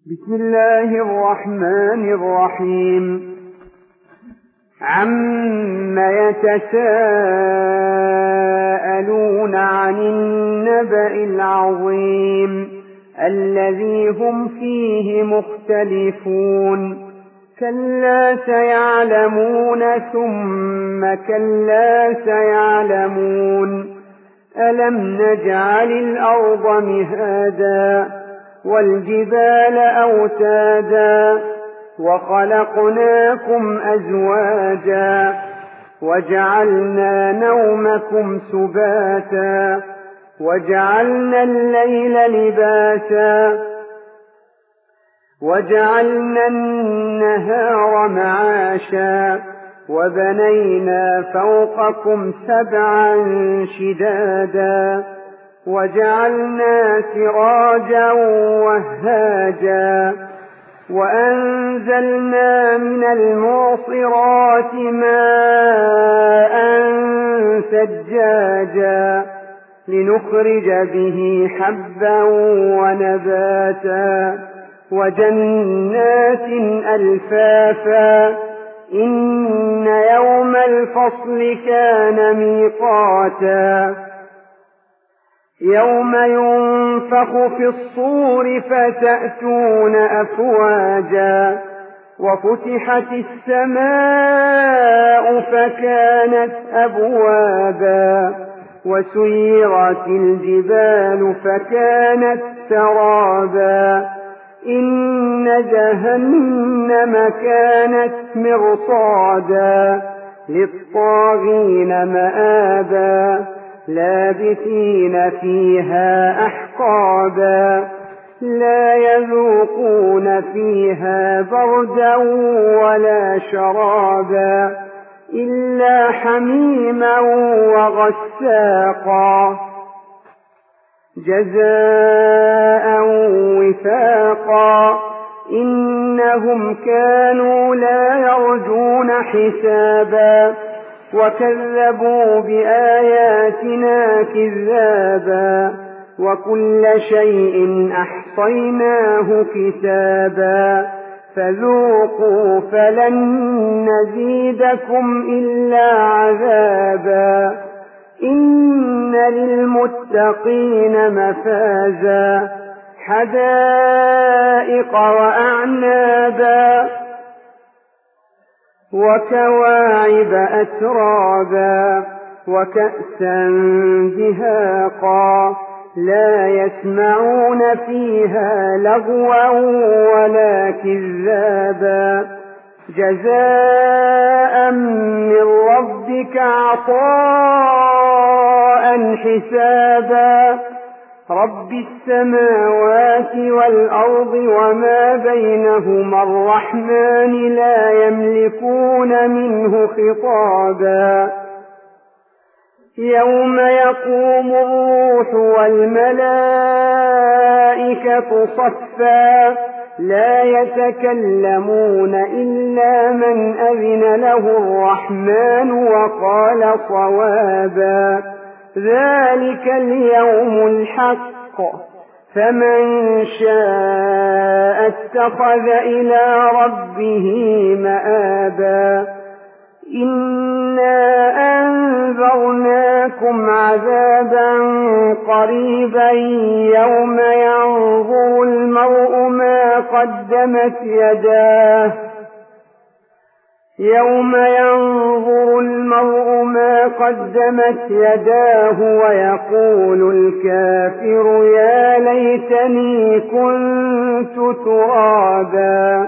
بسم الله الرحمن الرحيم. عم يتساءلون عن النبأ العظيم الذي هم فيه مختلفون. كلا سيعلمون ثم كلا سيعلمون. ألم نجعل الأرض مهادا والجبال أوتادا وخلقناكم أزواجا وجعلنا نومكم سباتا وجعلنا الليل لباسا وجعلنا النهار معاشا وبنينا فوقكم سبعا شدادا وجعلنا سراجا وهاجا وأنزلنا من المعصرات ماء ثجاجا لنخرج به حبا ونباتا وجنات ألفافا إن يوم الفصل كان ميقاتا يوم ينفخ في الصور فتأتون أفواجا وفتحت السماء فكانت أبوابا وسيرت الجبال فكانت سرابا إن جهنم كانت مرصادا للطاغين مآبا لابثين فيها أحقابا لا يذوقون فيها بردا ولا شرابا إلا حميما وغساقا جزاء وفاقا إنهم كانوا لا يرجون حسابا وكذبوا بآياتنا كذابا وكل شيء أحصيناه كتابا فذوقوا فلن نزيدكم إلا عذابا إن للمتقين مفازا حدائق وأعنابا وكواعب أترابا وكأسا دهاقا لا يسمعون فيها لغوا ولا كذابا جزاء من ربك عطاء حسابا رب السماوات والأرض وما بينهما الرحمن لا يملكون منه خطابا يوم يقوم الروح والملائكة صفا لا يتكلمون إلا من أذن له الرحمن وقال صوابا ذلك اليوم الحق فمن شاء اتخذ إلى ربه مآبا إنا أنذرناكم عذابا قريبا يوم ينظر المرء ما قدمت يداه ويقول الكافر يا ليتني كنت ترابا